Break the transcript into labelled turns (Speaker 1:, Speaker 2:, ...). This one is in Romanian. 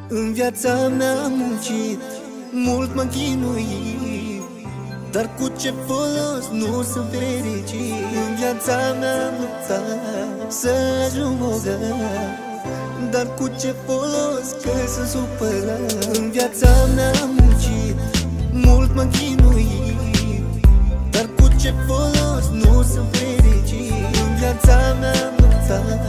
Speaker 1: În viața mea am muncit, mult m-am chinuit, dar cu ce folos nu sunt fericit. În viața mea am luptat să ajung bogat, dar cu ce folos că sunt supărat. În viața mea am muncit, mult m-am chinuit, dar cu ce folos nu sunt fericit. În viața mea am luptat